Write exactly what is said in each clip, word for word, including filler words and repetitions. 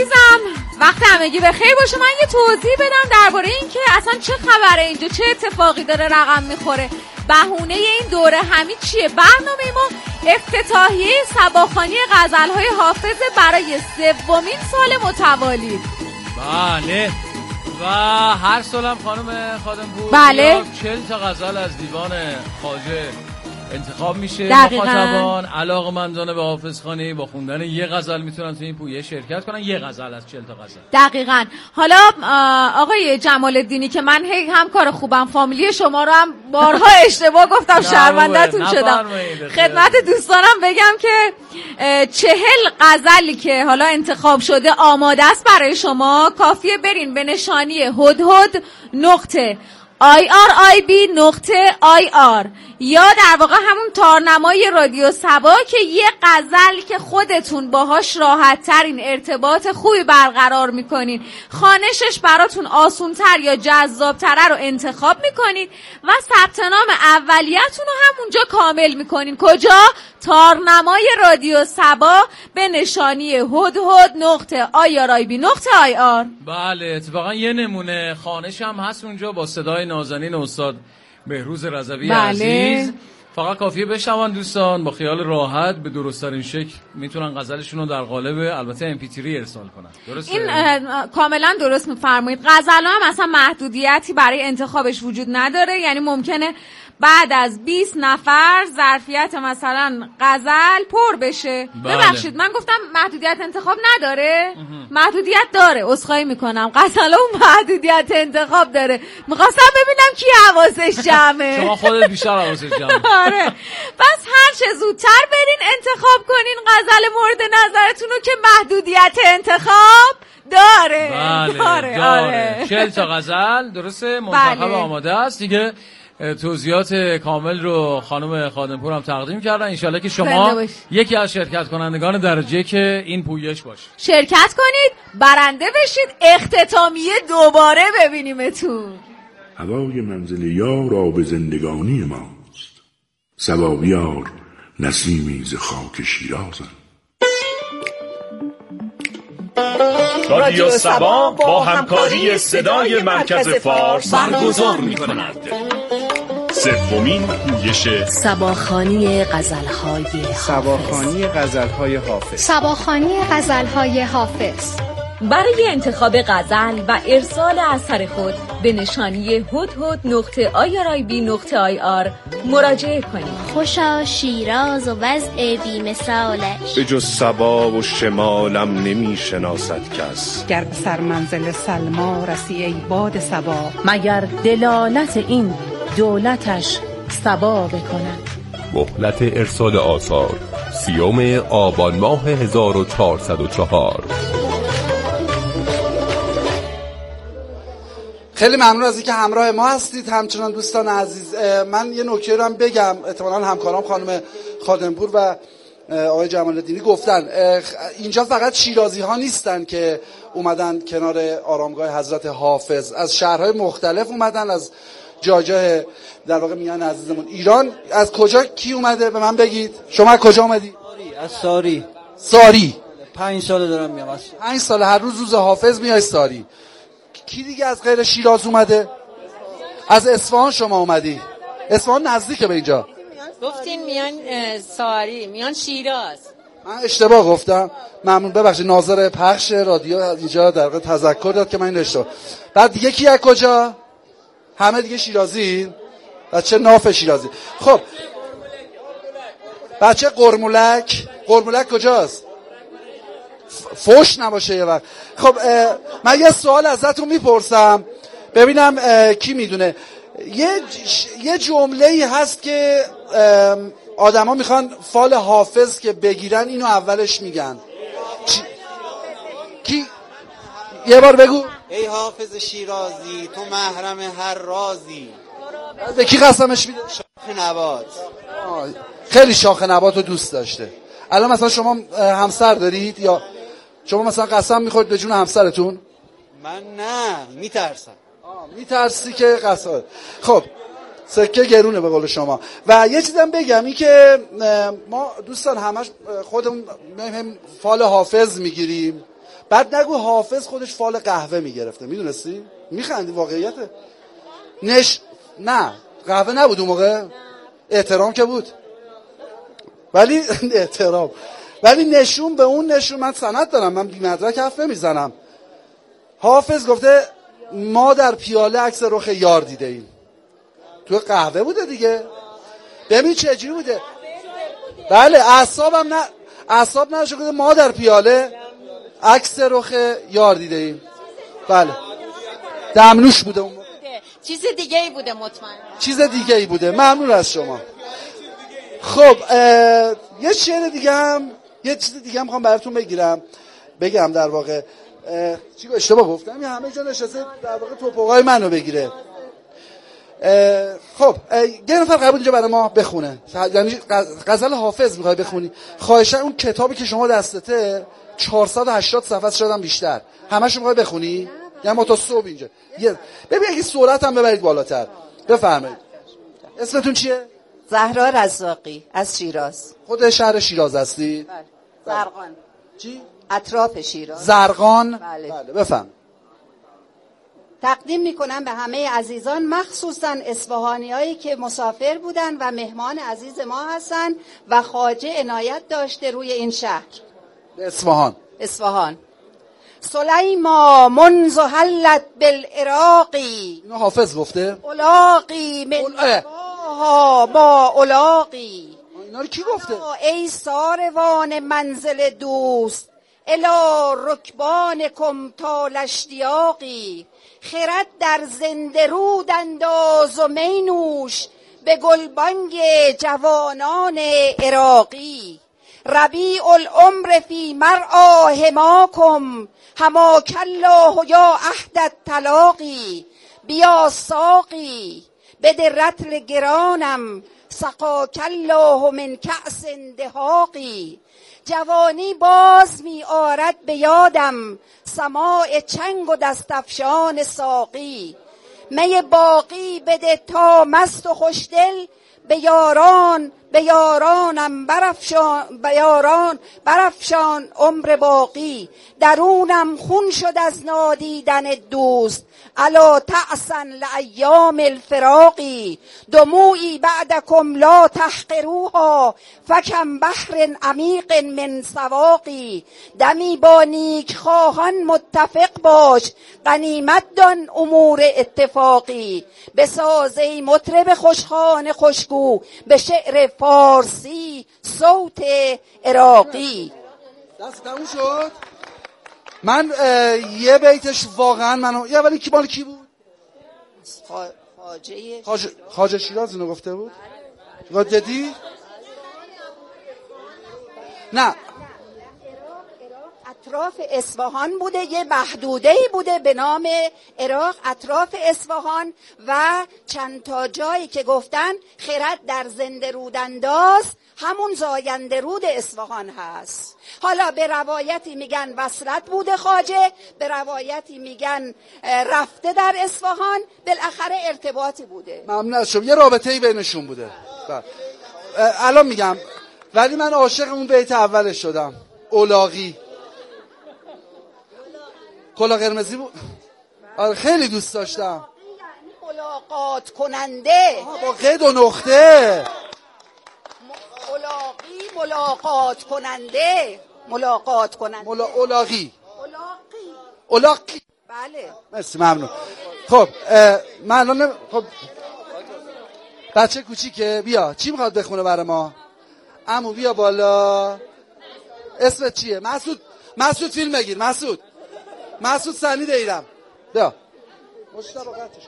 عزیزم وقت همگی بخیر باشه. من یه توضیح بدم درباره این که اصلا چه خبره اینجا، چه اتفاقی داره رقم میخوره. بهونه این دوره همی چیه؟ برنامه ما افتتاحیه صباخوانی غزل‌های حافظ برای سومین سال متوالی. بله و هر سالم خانم خادمپور بله چهل تا غزل از دیوان خواجه انتخاب میشه. دقیقاً. مخاطبان علاقه‌مندان به حافظ خوانی با خوندن یه غزل میتونن تو این پویه شرکت کنن. یه غزل از چهل تا غزل. دقیقاً. حالا آقای جمال الدینی که من هی هم کار خوبم، فامیلی شما رو هم بارها اشتباه گفتم، شرمنده‌تون شدم. خدمت دوستانم بگم که چهل غزلی که حالا انتخاب شده آماده است برای شما. کافیه برین به نشانی هدهد نقطه آی آر آی بی نقطه آی آر یا در واقع همون تارنمای رادیو صبا که یه غزل که خودتون باهاش راحت ترین ارتباط خوبی برقرار میکنین، خوانشش براتون آسونتر یا جذابتره رو انتخاب میکنین و ثبت نام اولیتون رو همونجا کامل میکنین. کجا؟ تارنمای رادیو صبا به نشانی هدهد نقطه آی آر آی بی نقطه آی آر. بله اتفاقا یه نمونه خوانش هم هست اونجا با صدای نازنین استاد بهروز رضوی. بله. عزیز فقط کافیه بشنون دوستان، با خیال راحت به درست‌ترین شکل میتونن غزلشون رو در قالب البته ام پی تری ارسال کنن. درسته؟ این کاملا درست میفرمایید. غزل هم اصلا محدودیتی برای انتخابش وجود نداره، یعنی ممکنه بعد از بیست نفر ظرفیت مثلا غزل پر بشه. بله. ببخشید من گفتم محدودیت انتخاب نداره. محدودیت داره، عذرخواهی میکنم. غزل هم محدودیت انتخاب داره. میخواستم ببینم کی حواسش جمعه. شما خودت بیشتر حواسش جمعه. آره. بس هر چه زودتر برین انتخاب کنین غزل مورد نظرتون رو که محدودیت انتخاب داره. بله داره. داره. آره. چهل تا غزل درسته منتخب. بله. آماده است دیگه. توضیحات کامل رو خانم خادمپور هم تقدیم کردن. انشالله که شما یکی از شرکت کنندگان درجه که این پویش باشید. شرکت کنید، برنده بشید، اختتامیه دوباره ببینیمتون. هوای منزل یار آب زندگانی ماست، صبا بیار نسیمی ز خاک شیرازم. رادیو صبا با همکاری صدای مرکز فارس برگزار می‌کند سومین پویش صباخوانی غزل‌های صباخوانی غزل‌های حافظ. صباخوانی غزل‌های حافظ. برای انتخاب غزل و ارسال اثر خود به نشانی هدهد نقطه آی آر آی بی نقطه آی آر مراجعه کنید. خوشا شیراز و وضع بی مثالش، به جز صبا و شمالم نمی شناسد کس. گر به سر منزل سلما رسی ای باد صبا، مگر دلالت این دولتش صبا بکند. مهلت ارسال آثار سیوم آبان ماه هزار و چهارصد و چهار. خیلی ممنون از اینکه همراه ما هستید. همچنان دوستان عزیز، من یه نکته رو هم بگم. احتمالاً همکارام خانم خادمپور و آقای جمال الدینی گفتن اینجا فقط شیرازی ها نیستن که اومدن کنار آرامگاه حضرت حافظ، از شهرهای مختلف اومدن، از جا جای در واقع میان عزیزمون ایران. از کجا کی اومده به من بگید؟ شما از کجا اومدی؟ ساری. از ساری. ساری. پنج سال دارم میام. پنج سال هر روز روز حافظ میای ساری. کی دیگه از غیر شیراز اومده؟ از اصفهان شما اومدی؟ اصفهان نزدیکه به اینجا. گفتین میان ساری، میان شیراز. من اشتباه گفتم. ممنون، ببخشید. ناظر پخش رادیو اینجا در واقع تذکر داد که من این اشتباه. بعد دیگه کی از کجا؟ همه دیگه شیرازی؟ بچه ناف شیرازی. خب بچه قرمولک. قرمولک کجاست؟ فوش نباشه یه وقت. خب من یه سوال ازتون میپرسم ببینم کی میدونه. یه یه جمله‌ای هست که آدما میخوان فال حافظ که بگیرن اینو اولش میگن. چی؟ کی؟ یه بار بگو. ای حافظ شیرازی تو محرم هر رازی. به کی قسمش میده؟ شاخ نبات. خیلی شاخ نبات رو دوست داشته. الان مثلا شما همسر دارید یا شما مثلا قسم میخورید به جون همسرتون؟ من نه، میترسم. میترسی که قسم. خب سکه گرونه به قول شما. و یه چیزم بگم، این که ما دوستان همش خودمون فال حافظ میگیریم، بعد نگو حافظ خودش فال قهوه میگرفته، میدونستی؟ میخندی واقعیته. نش نه قهوه نبود اون موقع، احترام که بود، ولی احترام ولی نشون به اون نشون، من سند دارم، من بی مدرک حرف نمیزنم. حافظ گفته ما در پیاله عکس رخ یار دیده ایم. تو قهوه بوده دیگه. ببین چجوری بوده. بله اعصابم نه اعصاب نشه گفته ما در پیاله عکس رخ یار دیده ایم. بله دمنوش بوده اون. چیز دیگه ای بوده مطمئن. چیز دیگه ای بوده. ممنون از شما. خب یه شعر دیگه هم یه چیز دیگه هم میخوام براتون بگیرم بگم در واقع چی اشتباه گفتم یا همه جا نشسته در واقع توپقای منو بگیره. خب یه نفر قبول اینجا برای ما بخونه، یعنی غزل حافظ میخوای بخونی، خواهشاً اون کتابی که شما دستته چهارصد و هشتاد صفحه شدن بیشتر، همه‌شو میخوای بخونی یا ما تا صبح اینجا؟ ببین اگه سرعت هم ببرید بالاتر. بفرمایید. اسمتون چیه؟ زهرا رزاقی از شیراز. خود شهر شیراز هستی؟ بله. زرقان. چی؟ اطراف شیراز. زرقان. بله. بله بفهم. تقدیم میکنم به همه عزیزان، مخصوصا اصفهانی هایی که مسافر بودن و مهمان عزیز ما هستن و خواجه عنایت داشته روی این شهر اصفهان. اصفهان. سلیما منذ حلت بالعراقی، اینو حافظ گفته؟ الاقی من ها با الاقی. اینا رو کی گفته؟ ای ساروان منزل دوست الی رکبانکم طال اشتیاقی. خرد در زنده رود انداز و مینوش به گلبانگ جوانان عراقی. ربیع العمر فی مرعا حماکم حماک الله یا عهد التلاقی. بیا ساقی بده رطل گرانم سقاک الله من کأس دهاقی. جوانی باز می آرد به یادم سماع چنگ و دستفشان ساقی. می باقی بده تا مست و خوشدل به یاران به یارانم برافشان به یاران برافشان عمر باقی. درونم خون شد از نادیدن دوست الا تعسن لایام الفراقی. دموعی بعدکم لا تحقروها فکم بحر عمیق من سواقی. دمی با نیک خواهان متفق باش غنیمت دان امور اتفاقی. بساز ای مطرب خوشخوان خوشگو به شعر فارسی صوت عراقی. دست تموم شد. من یه بیتش واقعا منو یه ولی کی مال کی بود؟ خواجه خواجه خواجه شیراز اینو گفته بود؟ شما دیدی؟ نه اطراف اصفهان بوده، یه محدوده‌ای بوده به نام عراق اطراف اصفهان و چند تا جایی که گفتن خرد در زنده رودانداز همون زاینده رود اصفهان هست. حالا به روایتی میگن وصلت بوده خواجه، به روایتی میگن رفته در اصفهان، بالاخره ارتباطی بوده. ممنون از شما. یه رابطه‌ای بینشون بوده. الان میگم ولی من عاشق اون بیت اولش شدم. اولاغی کلا قرمزی بود. آره خیلی دوست داشتم. یعنی ملاقات کننده با قید و نقطه. اولاغی ملاقات کننده ملاقات کننده ملا اولاغی اولاغی اولاغی. بله مرسی ممنون. خب من الان خب بچه کوچیکه بیا چی میخواد بخونه برای ما؟ عمو بیا بالا. اسمت چیه؟ مسعود. مسعود فیلم بگیر. مسعود مسعود سنی دیرم. بیا مشتاق قطعش.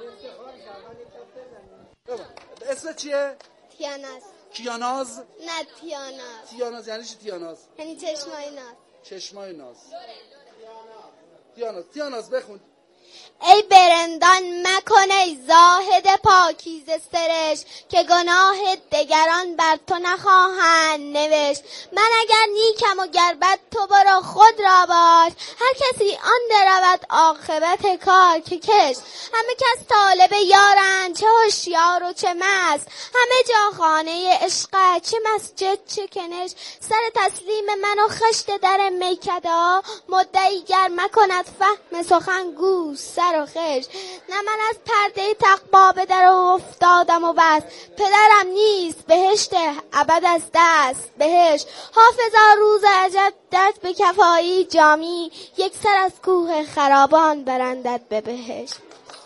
اسمت چیه؟ تیاناز. کیاناز؟ نه تیاناز. تیاناز یعنی چی تیاناز؟ یعنی چشمای ناز. چشمای ناز. تیاناز تیاناز بخون. ای برندان مکن ای زاهد پاکیزه سرش که گناه دگران بر تو نخواهند نوشت. من اگر نیکم و گر بد تو برو خود را باش، هر کسی آن درود عاقبت کار که کش. همه کس طالب یارند چه هوشیار و چه مست، همه جا خانه عشق چه مسجد چه کنش. سر تسلیم من و خشت در میکده، مدعی گر مکند فهم سخن گوش سر و خش. نه من از پرده تقوا به در افتادم و بس، پدرم نیست بهشت ابد از دست بهش. حافظا روز عجب دست به کفایی جامی، یک سر از کوه خرابان برندت به بهشت.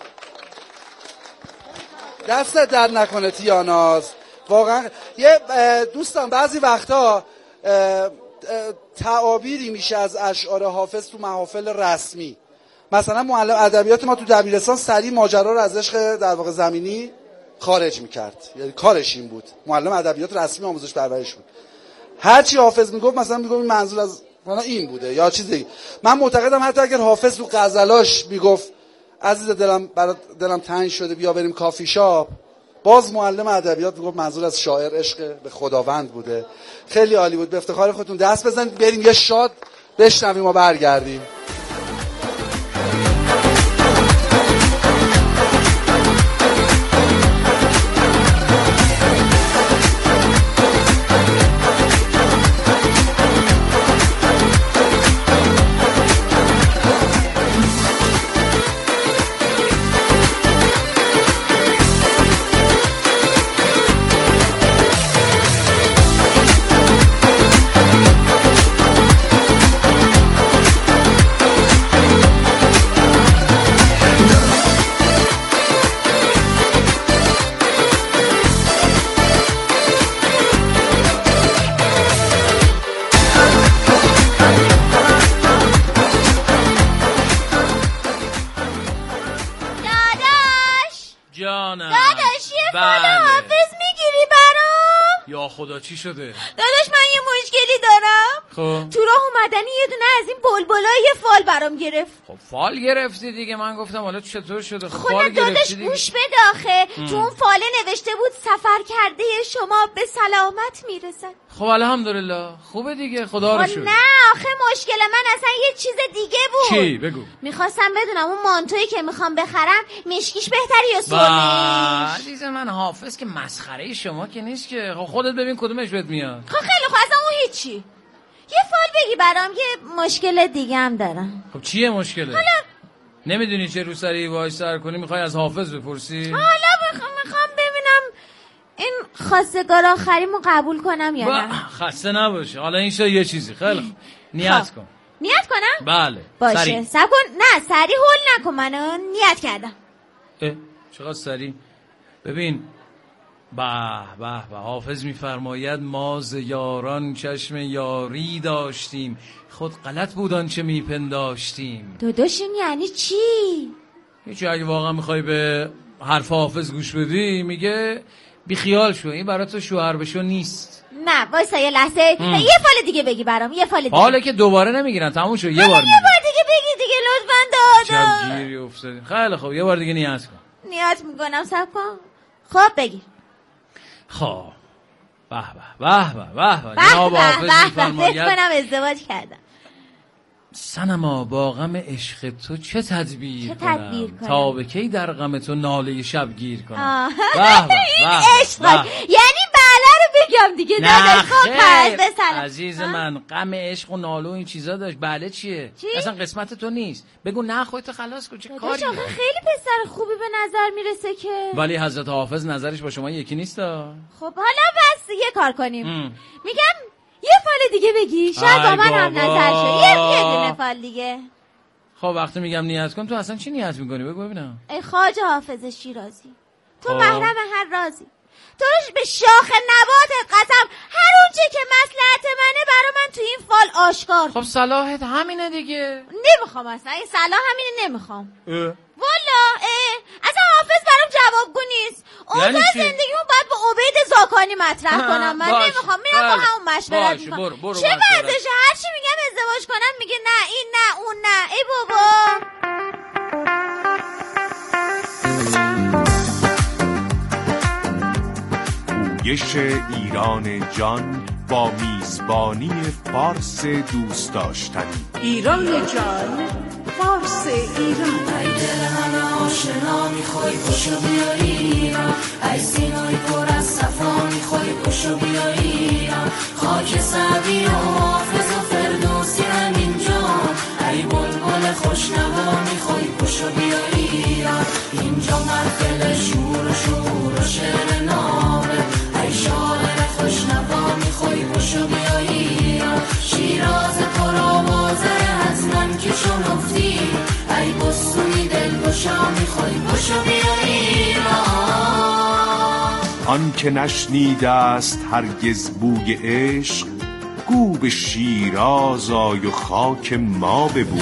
دستت در نکنه تیاناز. واقعا یه دوستان بعضی وقتا تعابیری میشه از اشعار حافظ تو محافل رسمی. مثلا معلم ادبیات ما تو دبیرستان سریع ماجرا رو از عشق در واقع زمینی خارج میکرد، یعنی کارش این بود. معلم ادبیات رسمی آموزش پرورش بود، هر چی حافظ میگفت مثلا میگفت این منظور از مثلا این بوده یا چیزی. من معتقدم حتی اگر حافظ تو غزلاش میگفت عزیز دلم برات دلم تنگ شده بیا بریم کافی شاپ، باز معلم ادبیات میگفت منظور از شاعر عشق به خداوند بوده. خیلی عالی بود. به افتخار خودتون دست بزنید، بریم یه شاد بشنویم و برگردیم. خدا چی شده؟ داداش من یه مشکلی دارم. خب تو راه اومدنی یه دونه از این بلبلای یه فال برام گرفت. خب فال گرفتی دیگه. من گفتم حالا چطور شده؟ خب فال گرفتی دیگه. گوش بده آخه تو اون فاله نوشته بود سفر کرده شما به سلامت میرسد. خب الحمدلله خوبه دیگه، خدا رو شکر. نه آخه مشکل من اصلا یه چیز دیگه بود. چی؟ بگو. میخواستم بدونم اون مانتویی که میخوام بخرم مشکیش بهتری یا سرمش؟ عزیز من حافظ که مسخره شما که نیست که. خب خودت ببین کدومش بهت میاد. خب خیلی خوب اصلا اون هیچی. یه فال بگی برام، یه مشکل دیگه هم دارم. خب چیه مشکله؟ حالا نمیدونی چه رو سری وای سر کنی میخوای از حافظ بپرسی؟ حالا بخوام میخوام ببینم این خواستگار آخریمو قبول کنم یا نه. خسته نباشه. حالا این شد یه چیزی. خیلی خوب نیت کن. نیت کنم؟ بله. باشه سب کن. نه سری هول نکن، منو نیت کردم. اه چقدر سری. ببین به به به حافظ میفرماید ما ز یاران چشم یاری داشتیم، خود غلط بودن چه میپنداشتیم. داداش این یعنی چی؟ هیچی. اگه واقعا میخوای به حرف حافظ گوش بدی میگه بی خیال شو، این برای تو شوهر بشو نیست. نه وایسا یه لحظه ام. یه فال دیگه بگی برام. یه فال دیگه. حالا که دوباره نمیگیرن تموم شد. یه بار یه بار دیگه بگی دیگه لطفا دادا. چه گیری افتادی. خیلی خوب یه بار دیگه نیت کن. نیت میکنم صبر کن. خب بگی. خب به به به به به جناب حافظ میفرماید فکر کنم ازدواج کردم. صنما با غم عشق تو چه تدبیر, چه تدبیر کنم تا به کی در غم تو ناله شب گیر کنم. به به عشق یعنی بله رو بگم دیگه. نه خیر عزیز من، غم عشق و ناله و این چیزا داشت. بله چیه؟ چی؟ اصلا قسمت تو نیست. بگو نه خودت خلاص کن. چه کاری؟ خیلی پسر خوبی به نظر میرسه که. ولی حضرت حافظ نظرش با شما یکی نیست. خب حالا بس یه کار کنیم. ام. میگم یه فال دیگه بگی شاید با من هم نظر شه. یه یه دونه فال دیگه. خب وقتی میگم نیت کن تو اصلا چی نیت میکنی؟ بگو ببینم. ای خواجه حافظ شیرازی، تو محرم هر رازی، تو رو به شاخ نبات قسم هر اونچه که مصلحت منه برا من تو این فال آشکار. خب صلاحت همینه دیگه. نمیخوام اصلا این صلاح همینه نمیخوام. والا اصلا حافظ برام جوابگو نیست. اوضاع زندگیمون باید با عبید زاکانی مطرح کنم. من نمیخوام. میرم با همون مشورت میکنم. چه وضعشه؟ هرچی میگم ازدواج کنم میگه نه این نه اون نه. ای بابا نمایش ایران جان با میزبانی فارس دوست داشتنی. ایران جان، فارس ایران. ای دل همه آشنا میخوای پشو بیاری ایران، ای سینای پر از صفا میخوای پشو بیاری ایران، خاک سعدی و حافظ و فردوسی همین جان، ای بلبل خوشنوا میخوای پشو بیاری ایران، اینجا محفل شور و شور و شعر نامه، ای شاعر خوشنوا میخوای پشو بیاری ایران، شیراز پرآوازه از من که شنفتی، ای بستونی دلگشا میخوای پشو بیاری ایران. آن که نشنیده است هرگز بوی عشق، گو به شیراز آی و خاک ما ببوی.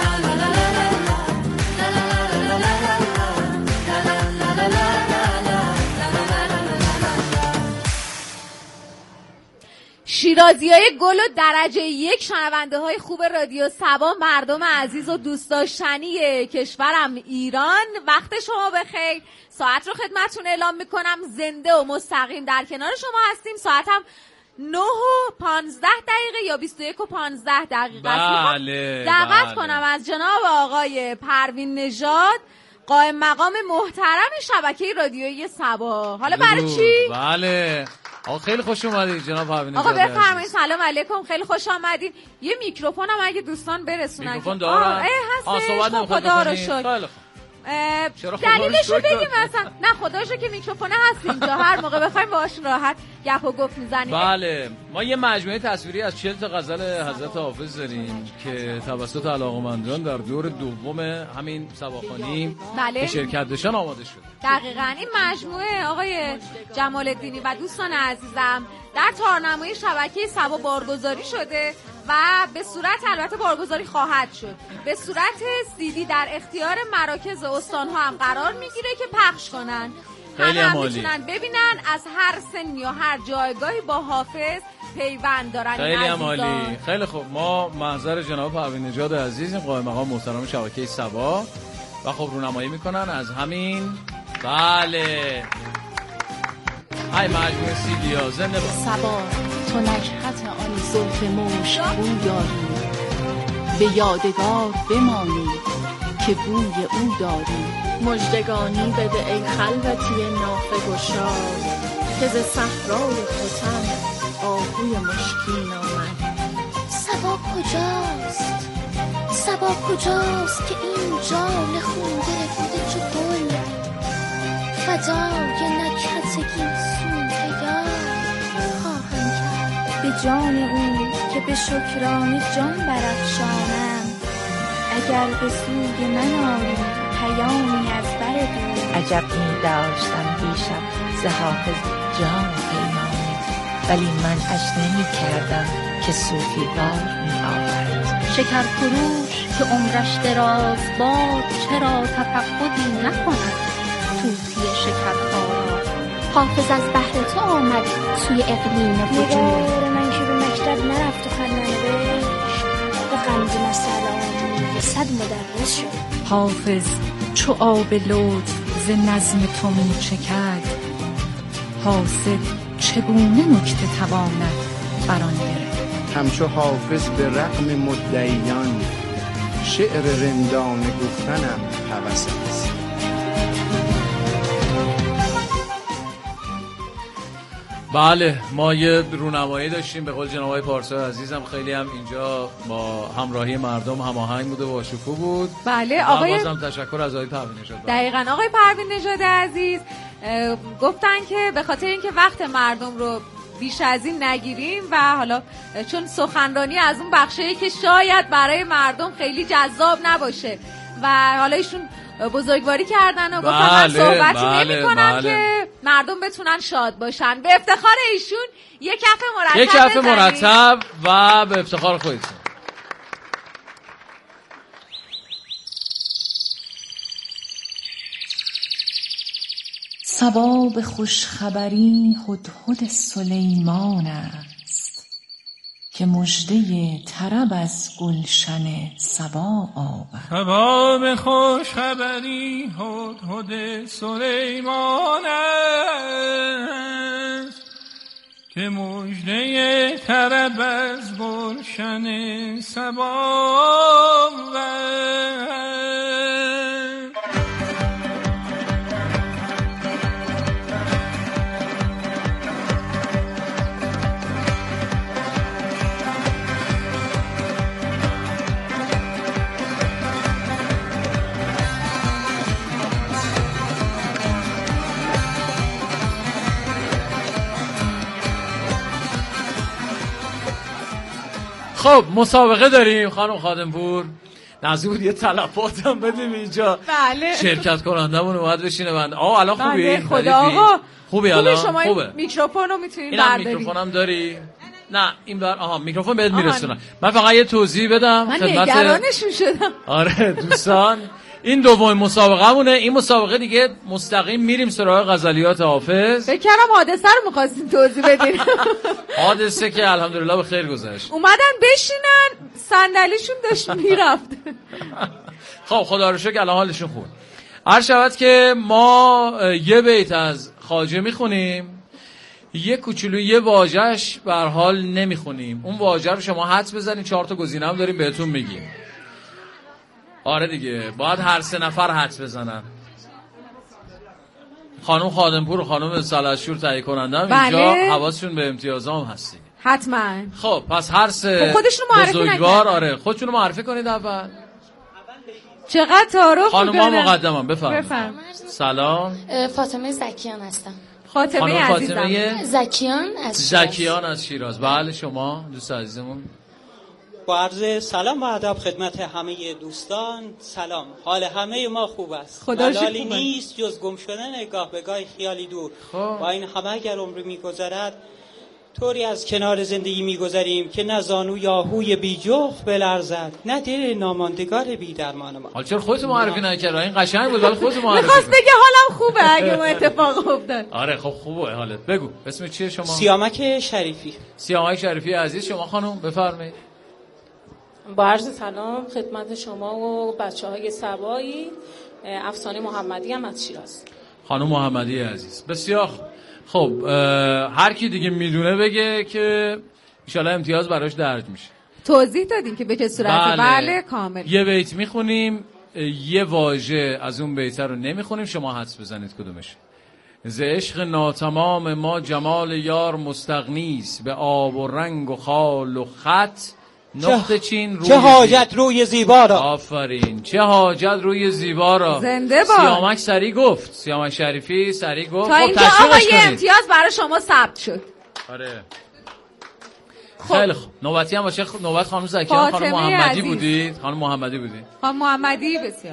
شیرازی های گل و درجه یک، شنونده های خوب رادیو سبا، مردم عزیز و دوست داشتنی کشورم ایران، وقت شما بخیر. ساعت رو خدمتون اعلام میکنم، زنده و مستقیم در کنار شما هستیم. ساعت هم نه و پانزده دقیقه یا بیست و یک و پانزده دقیقه است. بله دعوت بله. کنم از جناب آقای پروین نژاد، قائم مقام محترم شبکه رادیویی سبا. حالا برای چی؟ بله آقا خیلی خوش اومدید جناب پروین نژاد. آقا بفرمایید. سلام علیکم، خیلی خوش آمدید. یه میکروفون هم اگه دوستان برسونن. میکروفون دارن؟ آه صحبت نمیخواد بکنید. دلیلش رو بگیم مثلا. نه خداشو که میکروفون هست اینجا، هر موقع بخوایم باهاشون راحت گپ و گفت میزنیم. بله ما یه مجموعه تصویری از چهل تا غزل حضرت حافظ داریم که توسط علاقه‌مندان در دور دوم همین سباخوانی بله. به شرکت داشتن آماده شده. دقیقاً این مجموعه آقای جمال الدینی و دوستان عزیزم در تارنمای شبکه سبا بارگذاری شده و به صورت البته بارگذاری خواهد شد به صورت سیدی در اختیار مراکز استان‌ها هم قرار میگیره که پخش کنن. خیلی همه هم عالی. میتونن ببینن، از هر سن یا هر جایگاهی با حافظ پیوند دارن. خیلی عالی. خیلی خوب، ما محضر جناب پروین نژاد عزیز قائم مقام محترم شبکه سبا و خب رونمایی میکنن از همین. بله های مجموعه سیدیا زنده باد. سبا تو نکهت آن زلف مشک بویاری، به یادگار بمانی که بوی او داری، مژدگانی بده ای خلوتی نافه گشای، که ز صحرای ختن آهوی مشکین آمد. سبا کجاست؟ سبا کجاست که این جان خونده بوده چو گل، فدای نکهت گیسون تیار خواهم کرد به جان اون که به شکرانه جان برافشانم. اگر به سوی من آری پیامی از بر دور، عجب می داشتم دیشب ز حافظ جان پیمانه، ولی من اش نمی کردم که صوفی وار می آورد. شکر فروش که عمرش دراز باد، چرا تفقدی نکند طوطی شکرخوارا. حافظ از بحر تو آمد توی اقلیم وجود، نگار من که به مکتب نرفت و خط ننوشت، به قندیل سلام صد مدرس شد. حافظ چو آب لطف ز نظم تو می چکد، حاسد چگونه نکته تواند بران گرفت. همچو حافظ به رغم مدعیان، شعر رندانه گفتنم هوس است. بله ما یه رونمایی داشتیم به قول جناب آقای پارسا عزیزم، خیلی هم اینجا با همراهی مردم هماهنگ بود و با شکوه بود. بله آقای بازم تشکر از آقای پروین نژاد. دقیقاً آقای پروین نژاد عزیز گفتن که به خاطر اینکه وقت مردم رو بیش از این نگیریم و حالا چون سخنرانی از اون بخشی که شاید برای مردم خیلی جذاب نباشه و حالا ایشون بزرگواری کردن و گفتن من صحبتی بله، نمی کنم بله. که مردم بتونن شاد باشن. به افتخار ایشون یک کف مرتب یک کف مرتب و به افتخار خودتون. سبا به خوشخبری هدهد سلیمان است، که مژده طرب از گلشن سبا آورد. سبا به خوشخبری هدهد سلیمان است، که مژده طرب از گلشن صبا خب مسابقه داریم خانم خادمپور. نزدیک بود یه تلفات هم بدیم اینجا. بله. شرکت کنندمون اومد بشینه بنده. آه الان خوبی؟ بله خدا آقا. خوبی الان؟ شما خوبه. میکروفون رو میتونید بردارید. اینم میکروفونم داری؟ نه این بر آها میکروفون بهت میرسونم. من فقط یه توضیح بدم من خدمت نگرانشون شدم. آره دوستان این دومین مسابقه مونه. این مسابقه دیگه مستقیم میریم سراغ غزلیات حافظ. فکر کردم حادثه رو می‌خواستین توضیح بدین. حادثه که الحمدلله به خیر گذشت. اومدن بشینن صندلیشون داشت میرفت. خب خدا رو شکر الان حالشون خوبه. هر شود که ما یه بیت از خواجه میخونیم، یه کوچولو یه واژه‌اش به هر حال نمیخونیم. اون واژه رو شما حدس بزنید، چهار تا گزینه هم داریم بهتون میگیم. آره دیگه باید هر سه نفر حدس بزنن. خانم خادمپور و خانم سلحشور تهیه کننده هم اینجا حواسشون به امتیازام هست دیگه. حتما. خب پس هر سه بزرگوار آره خودشونو معرفی کنید اول. چقدر تعارف خانم ها مقدمم بفرمایید. بفرم. سلام. فاطمه زکیان هستم. فاطمه عزیزم. زکیان از شیراز. زکیان از شیراز. بله شما دوست عزیزمون. با عرض سلام و ادب خدمت همه دوستان. سلام، حال همه ما خوب است. ملالی نیست جز گم شدن نگاه به گاه خیالی دور. با این همه اگر عمر میگذرد طوری از کنار زندگی میگذریم که نه زانو یا هوی بی جغد بلرزد، نه دل ناماندگار بی درمان ما. حالا چرا خودت معرفی نکردی؟ این قشنگ بود ولی خودت معرفی. می‌خواست بگه حالم خوبه اگه اون اتفاق افتاد. آره خب خوبه حالت. بگو اسم چیه شما؟ سیامک شریفی. سیامک شریفی عزیز. شما خانم بفرمایید. با عرض سلام خدمت شما و بچه‌های سبایی. افسانه محمدی هم از شیراز. خانم محمدی عزیز بسیار خب. هر کی دیگه میدونه بگه که انشالله امتیاز براش درج میشه. توضیح دادیم که به چه صورت. بله, بله کامل. یه بیت میخونیم، یه واژه از اون بیت رو نمیخونیم، شما حدس بزنید کدومش. ز عشق ناتمام ما جمال یار مستغنیست، به آب و رنگ و خال و خط نقطه چین روی چه حاجت روی زیبا را. آفرین. چه حاجت روی زیبا را. زنده با سیامک سری گفت. سیامک شریفی سری گفت. تا اینجا آقا یه امتیاز برای شما ثبت شد. آره خیلی خوب. نوبتی هم باشه. نوبت خانم زکیان. خانم محمدی بودید. خانم محمدی بودید. خانم محمدی بسیار.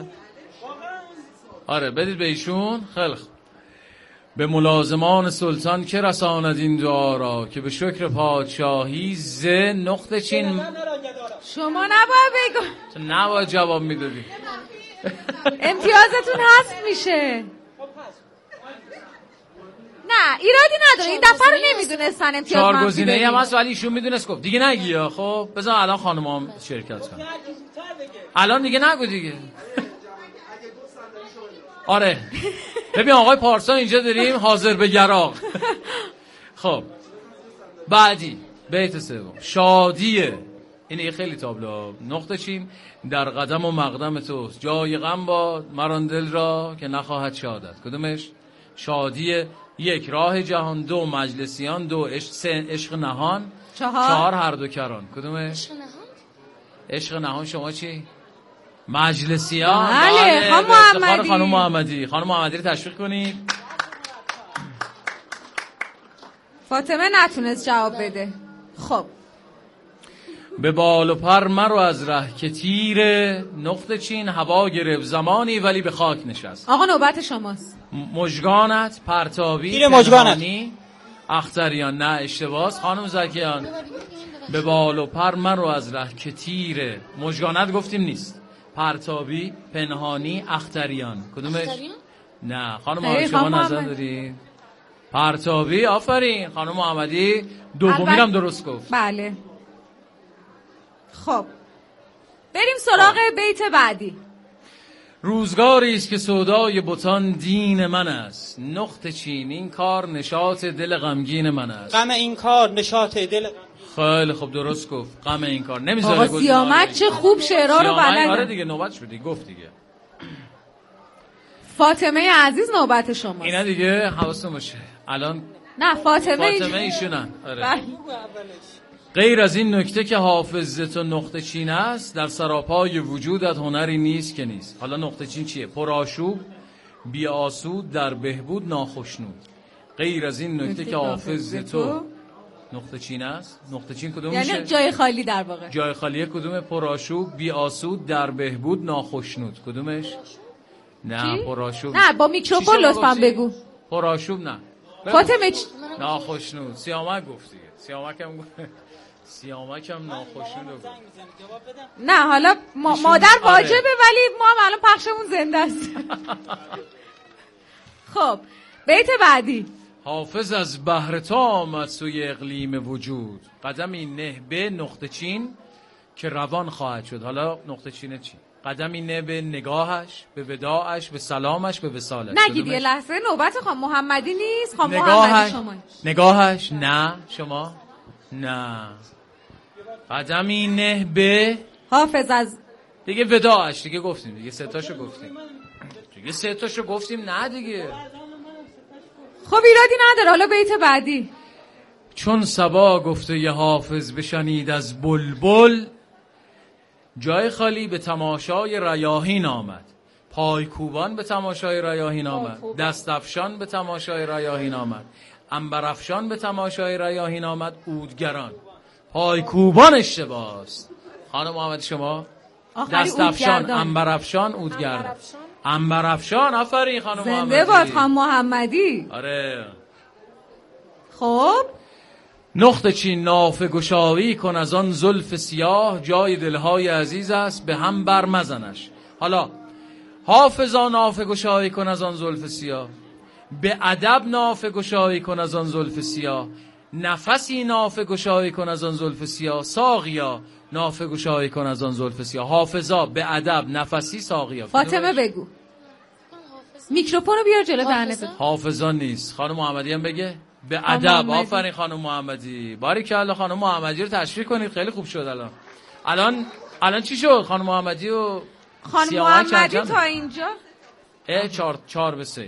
آره بدید به ایشون. خیلی خوب. به ملازمان سلطان که رساند این دعا را، که به شکر پادشاهی ز نقطه چین. شما نباید بگو. تو نباید جواب میدادی. امتیازتون حذف میشه. نه ایرادی نداره. این دفعه رو نمیدونستن امتیاز منفی. چهار گزینه‌ای هم هست ولی ایشون میدونست گفت. دیگه نگی. خب بذار الان خانمام شرکت کنن. الان دیگه نگو دیگه. آره ببین آقای پارسا اینجا داریم حاضر به گراغ. خب بعدی بیت سوم. شادیه. این خیلی تابلو. نقطه چین در قدم و مقدم تو، جای غم باد مران دل را که نخواهد شادت. کدومش؟ شادیه. یک راه جهان، دو مجلسیان، دو عشق، سه عشق نهان، چهار چهار هر دو کران. کدومش؟ عشق نهان. عشق نهان شما چی؟ مجلسیان. بله خانم محمدی. خانم محمدی. خانم محمدی رو تشویق کنید. فاطمه نتونست جواب بده. خب به بال و پر مرو از ره که تیر نقطه چین هوا گرفت زمانی ولی به خاک نشست. آقا نوبت شماست. مژگانت پرتابی تیر مژگانت اختریان. نه اشتباس خانم زکیان. به بال و پر مرو از ره که تیر مژگانت گفتیم نیست. پرتابی پنهانی اختریان. کدومش؟ اختریان؟ نه خانم محمدی شما نظر داری؟ پرتابی. آفرین خانم محمدی. دومی هم درست گفت. بله خب بریم سراغ بیت بعدی. روزگاری است که سودای بتان دین من است، نقطه چین این کار نشاط دل غمگین من است. غم این کار نشاط دل. خیلی خوب درست گفت. غم این کار نمیذاره. آقا سیامک چه خوب شعرها رو بلده. آره دیگه نوبت شدی گفت دیگه. فاطمه عزیز نوبت شما. اینا دیگه حواستون باشه. الان نه فاطمه فاطمه ایشونن. آره. غیر از این نکته که حافظ تو نقطه چین است، در سراپای وجودت هنری نیست که نیست. حالا نقطه چین چیه؟ پرآشوب، بی آسود، در بهبود ناخشنود. غیر از این نکته که حافظ تو نقطه چین است. نقطه چین کدوم میشه؟ یعنی جای خالی در واقع. جای خالی کدومه؟ پرآشوب، بی آسود، در بهبود ناخشنود. کدومش؟ نه پرآشوب. نه با میکروفون لطفاً بگو. پرآشوب نه. فاطمه چ... ناخشنود. سیامک گفت دیگه. سیامک هم گفت. سیامک هم ناخشنود گفت. نه حالا ما... مادر واجبه ولی ما هم الان پخشمون زنده است. خب بیت بعدی. حافظ از بحر تو آمد سوی اقلیم وجود، قدمی نه به نقطه چین که روان خواهد شد. حالا نقطه چینه چی؟ قدمی نه به نگاهش، به وداعش، به سلامش، به وصالش. نگید یه لحظه نوبت خانم محمدی نیست. خانم محمدی شما. نگاهش نه شما نه. قدمی نه به حافظ از دیگه وداعش دیگه گفتیم دیگه سه تاشو گفتیم دیگه سه تاشو گفتیم نه دیگه. خب ایرادی نداره. حالا بیت بعدی. چون صبا گفته ی حافظ بشنید از بلبل، جای خالی به تماشای ریاحین آمد، پای کوبان به تماشای ریاحین آمد، دست افشان به تماشای ریاحین آمد، عنبر افشان به تماشای ریاحین آمد، عودگران. پای کوبان اشتباه است. خانم محمد شما دست افشان، عنبر افشان، عودگران. عنبر افشان. آفرین خانم محمدی. زنده باد خانم محمدی. آره. خب نقطه چین نافه گشایی کن از آن زلف سیاه، جای دلهای عزیز است به هم بر مزنش. حالا حافظا نافه گشایی کن از آن زلف سیاه، به ادب نافه گشایی کن از آن زلف سیاه، نفسی نافه گشایی کن از آن زلف سیاه، ساقیا نافه گشایی کن از آن زلف سیاه. حافظا به ادب، نفسی، ساقیا. فاطمه بگو. میکروفونو بیار جلو دهنت. حافظا نیست. خانم محمدی هم بگه به ادب. آفرین خانم محمدی. باریکلا خانم محمدی رو تشویق کنید. خیلی خوب شد. الان الان الان چی شد؟ خانم محمدی و خانم محمدی تا اینجا اه چهار چهار به سه.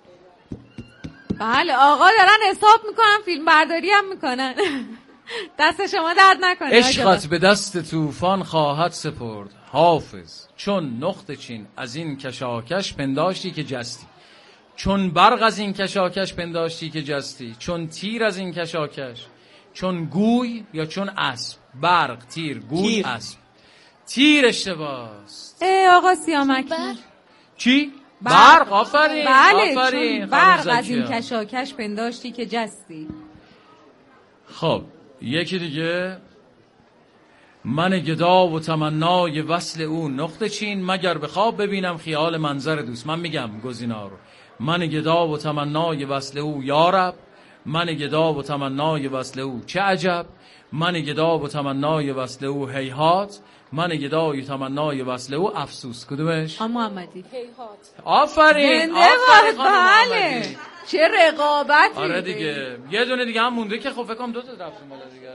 بله آقا دارن حساب میکنن، فیلم برداری هم میکنن. دست شما درد نکنه. عشقت به دست طوفان خواهد سپرد حافظ، چون نقطه چین از این کشاکش پنداشتی که جستی، چون برق از این کشاکش پنداشتی که جستی، چون تیر از این کشاکش، چون گوی یا چون اسب. برق، تیر، گوی، اسب. تیر اشتباهست. ای آقا سیامک چی؟ برق. آفرین. بله آفرین. چون برق از این کشاکش پنداشتی که جستی. خب یکی دیگه. من گدا و تمنای وصل او نقطه چین، مگر به خواب ببینم خیال منظر دوست. من میگم گزینا رو. من گدا و تمنای وصل او یارب، من گدا و تمنای وصل او چه عجب، من گدا و تمنای وصل او هیهات، من گدای تمنای وصل او افسوس. کدومش؟ خانم محمدی. هیهات. آفرین. آفرین خانم محمدی. چه رقابتی. آره دیگه. یه دونه دیگه هم مونده که خب فکر کنم دو تا رفتیم بالا دیگه.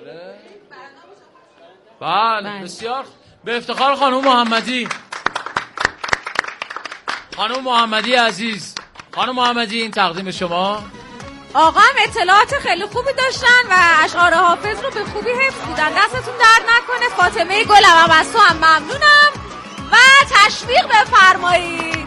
بله بسیار به افتخار خانم محمدی. خانم محمدی عزیز، خانم محمدی این تقدیم شما. آقا هم اطلاعات خیلی خوبی داشتن و اشعار حافظ رو به خوبی حفظ بودن. دستتون درد نکنه. فاطمه گلم هم از تو هم ممنونم و تشویق بفرمایید.